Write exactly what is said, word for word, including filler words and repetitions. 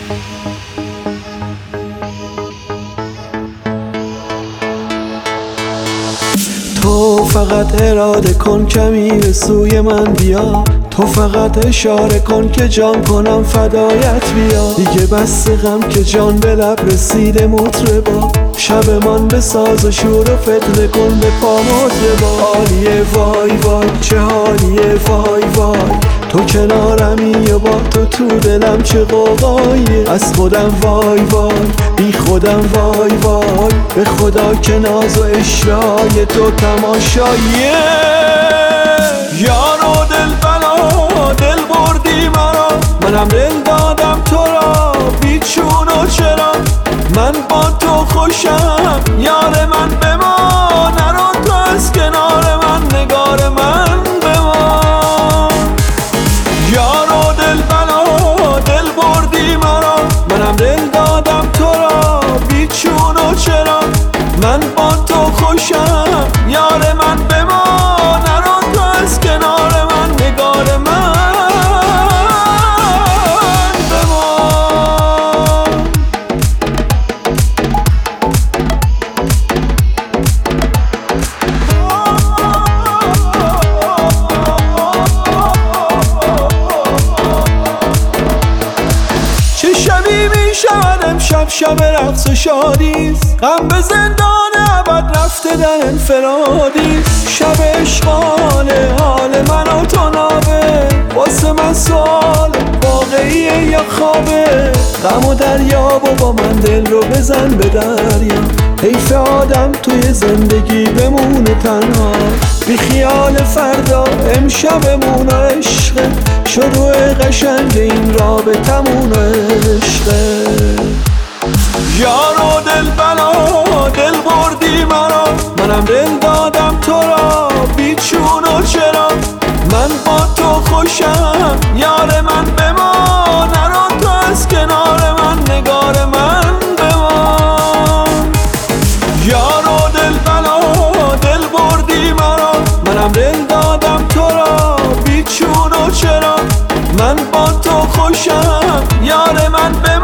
تو فقط اراده کن کمی به سوی من بیا، تو فقط اشاره کن که جان کنم فدایت بیا. دیگه بس غم که جان به لب رسیده مطربا، شب من به ساز و شور و فتنه کن به پا مطربا. حالیه وای وای چه حالیه وای وای، تو کنارمی و با تو تو دلم چه قوقاییه. از خودم وای وای بی خودم وای وای، به خدا که ناز و اشرای تو تماشاییه. یارو دل بلا دل بردی مرا، منم دل دادم تو را بیچون و چرا. من با تو خوشم یار من بمان، نرو تو از کنار من نگار من بمان. یارو دل بلا دل بردی مرا، منم دل دادم تو را بیچون و چرا. من با تو خوشم یار من بمان، نرو تو از کنار من نگار من بمان. چه شبی می شود امشب شب رقص و شادیست، غم به زندان ابد رفته در انفرادیست. شب عشقانه حال من و تو نابه، واسه من سوال واقعیه یا خوابه. غم و دریاب و با من دل رو بزن به دریا، حیف آدم توی زندگی بمونه تنها. بی خیال فردا امشبمون عشقه، شروع قشنگ این رابطمون عشقه. یارو دل بلا دل بردی مرا، منم دل دادم تو را بیچون و چرا. من با تو خوشم یار من بمان، نرو تو از کنار من نگار من بمان. یارو دل بلا دل بردی مرا، منم دل دادم تو را بیچون و چرا. من با تو خوشم یار من بمان.